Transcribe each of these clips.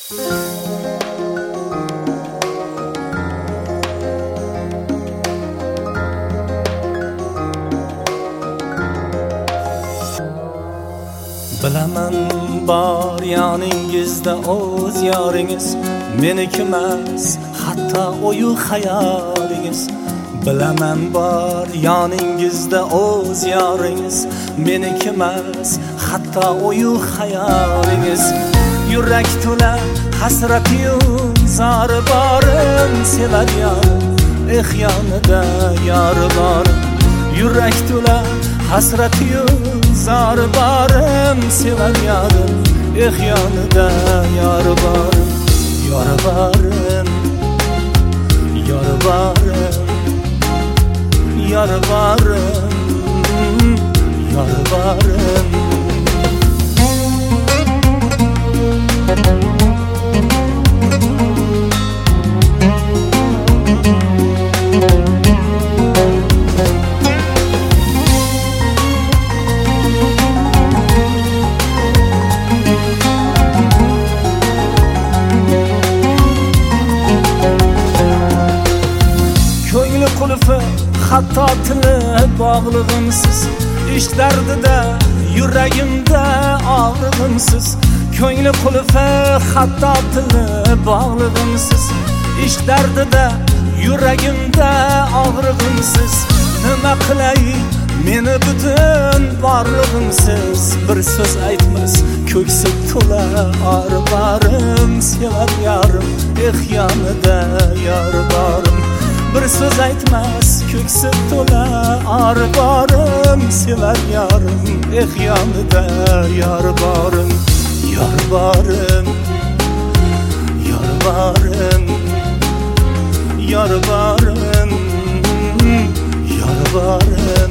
Bilaman bor yoningizda o'z yoringiz, meniki emas hatto o'yu xayolingiz. Bilaman bor yoningizda o'z yoringiz, meniki emas hatto o'yu xayolingiz. Yurak to'la hasratiyu zori borim, sevar yorim yonida yori borim. Yurak to'la hasratiyu zori borim, sevar yorim yonida yori borim. Yori borim, yori borim, yori borim, yori borim. Ko'ngli qulfi hatto tili bog'lig'imsiz, ish dardida yuragimda og'rig'imsiz. Ko'ngli qulfi hatto tili bog'lig'imsiz, ish dardida yuragimda og'rig'imsiz. Nima qilay meni butun borlig'imsiz, bir so'z aytmas ko'ksi to'la or borim, sevar yorim yonida yori borim. Bir so'z aytmas ko'ksi to'la or borim, sevar yorim yonida yori borim. Yori borim, yori borim, yori borim, yori borim.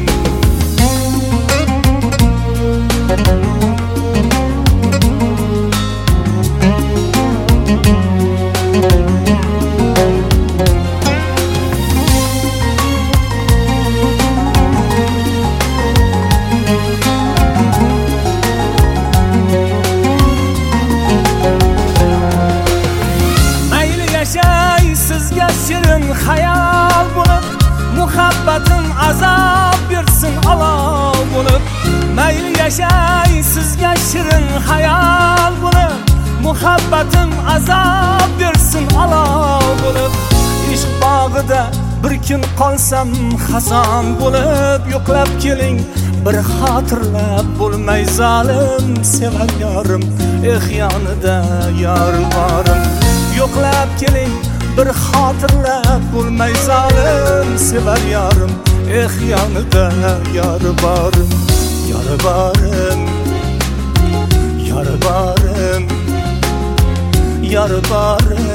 Sizga shirin hayal bo'lib, muhabbatim azob bersin olov bo'lib. Mayli yashay sizga shirin hayal bo'lib, muhabbatim azob bersin olov bo'lib. Ishq bog'ida bir kun qolsam xazon bo'lib, yo'qlab keling bir xotirlab bo'lmay zolim, sevar yorim yonida yori borim. Yo'qlab keling bir xotirlab bo'lmay zolim, sevar yorim yonida yori borim. Yori borim, yori borim, yori borim,